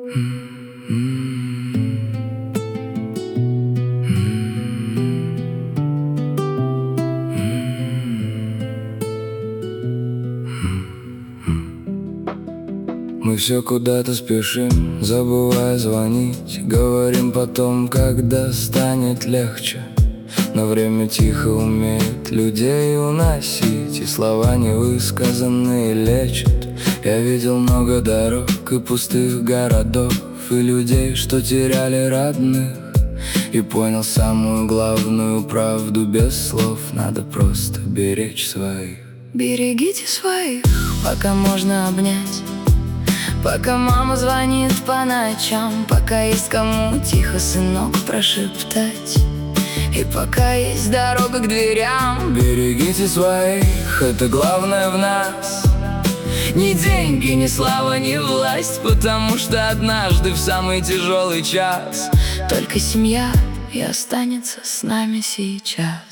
Мы все куда-то спешим, забывая звонить. Говорим потом, когда станет легче. Но время тихо умеет людей уносить, и слова невысказанные лечат. Я видел много дорог и пустых городов, и людей, что теряли родных. И понял самую главную правду без слов: надо просто беречь своих. Берегите своих, пока можно обнять, пока мама звонит по ночам, пока есть кому тихо сынок прошептать, и пока есть дорога к дверям. Берегите своих, это главное в нас. Ни деньги, ни слава, ни власть, потому что однажды в самый тяжелый час только семья и останется с нами сейчас.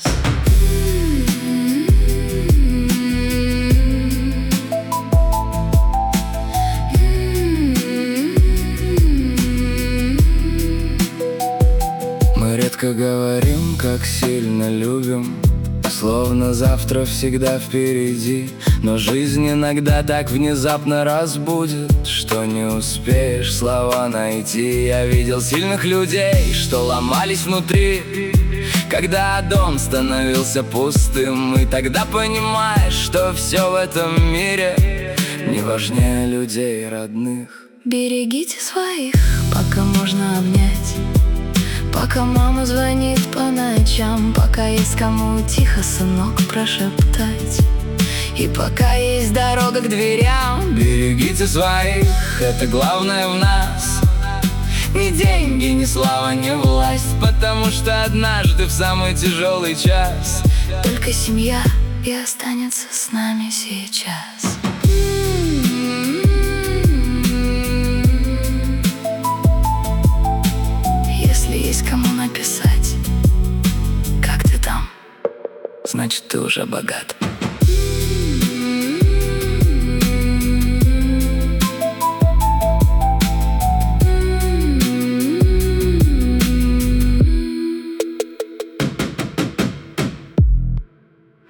Мы редко говорим, как сильно любим, словно завтра всегда впереди. Но жизнь иногда так внезапно разбудит, что не успеешь слова найти. Я видел сильных людей, что ломались внутри, когда дом становился пустым. И тогда понимаешь, что все в этом мире не важнее людей родных. Берегите своих, пока можно обнять, пока мама звонит по ночам, пока есть кому тихо сынок прошептать, и пока есть дорога к дверям. Берегите своих, это главное в нас. Ни деньги, ни слава, ни власть, потому что однажды в самый тяжелый час только семья и останется с нами сейчас. Если есть кому написать, как ты там, значит, ты уже богат.